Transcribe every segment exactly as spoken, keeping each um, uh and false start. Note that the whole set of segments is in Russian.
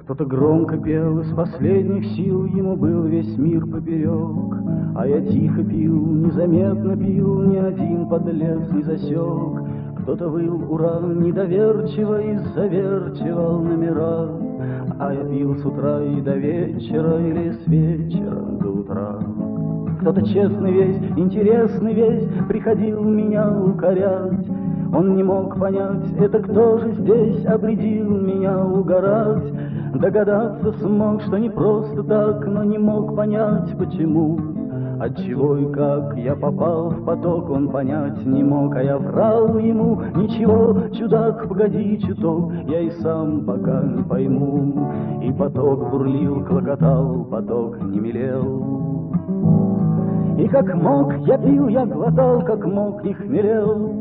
Кто-то громко пел, из последних сил ему был весь мир поперек, а я тихо пил, незаметно пил, ни один подлец не засек. Кто-то выл ура, недоверчиво и заверчивал номера, а я пил с утра и до вечера, или с вечера до утра. Кто-то честный весь, интересный весь приходил меня укорять. Он не мог понять, это кто же здесь обредил меня угорать. Догадаться смог, что не просто так, но не мог понять, почему. Отчего и как я попал в поток, он понять не мог, а я врал ему. Ничего, чудак, погоди чуток, я и сам пока не пойму. И поток бурлил, клокотал, поток не мелел. И как мог я пил, я глотал, как мог не хмелел.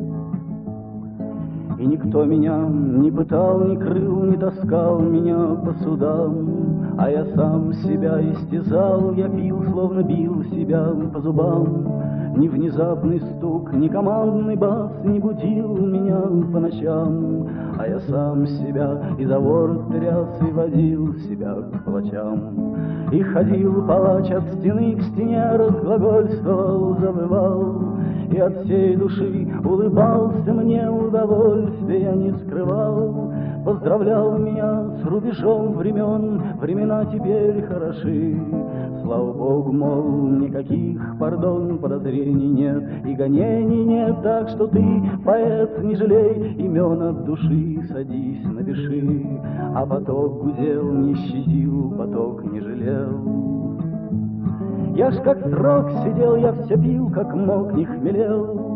И никто меня не пытал, не крыл, не таскал меня по судам, а я сам себя истязал, я пил, словно бил себя по зубам. Ни внезапный стук, ни командный бас не будил меня по ночам, а я сам себя и за ворот тряс и водил себя к палачам. И ходил палач от стены к стене, разглагольствовал, завывал, и от всей души улыбался мне, удовольствия не скрывал. Поздравлял меня с рубежом времен, времена теперь хороши. Слава Богу, мол, никаких, пардон, подозрений нет и гонений нет, так что ты, поэт, не жалей имен от души, садись, напиши. А поток гудел, не щадил, поток не жалел. Я ж как срок сидел, я все пил, как мог, не хмелел.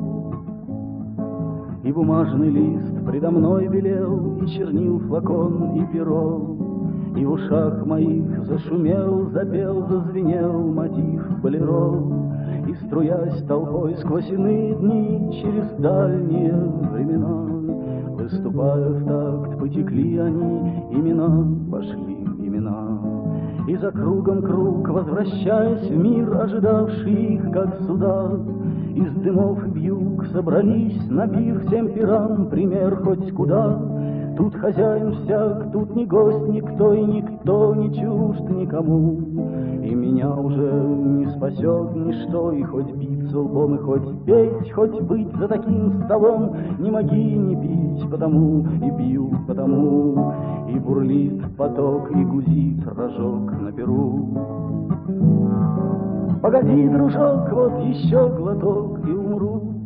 И бумажный лист предо мной белел, и чернил флакон, и перо, и в ушах моих зашумел, запел, зазвенел мотив болеро. И, струясь толпой сквозь иные дни, через дальние времена, выступая в такт, потекли они, имена пошли, имена. И за кругом круг, возвращаясь в мир, ожидавший их, как суда, из дымов и вьюг собрались на пир всем пирам, пример хоть куда. Тут хозяин всяк, тут не гость никто, и никто не чужд никому. И меня уже не спасет ничто, и хоть биться лбом, и хоть петь, хоть быть за таким столом, не моги не пить, потому и пью, потому. И бурлит поток, и гудит рожок на перу. Погоди, дружок, вот еще глоток, и умру.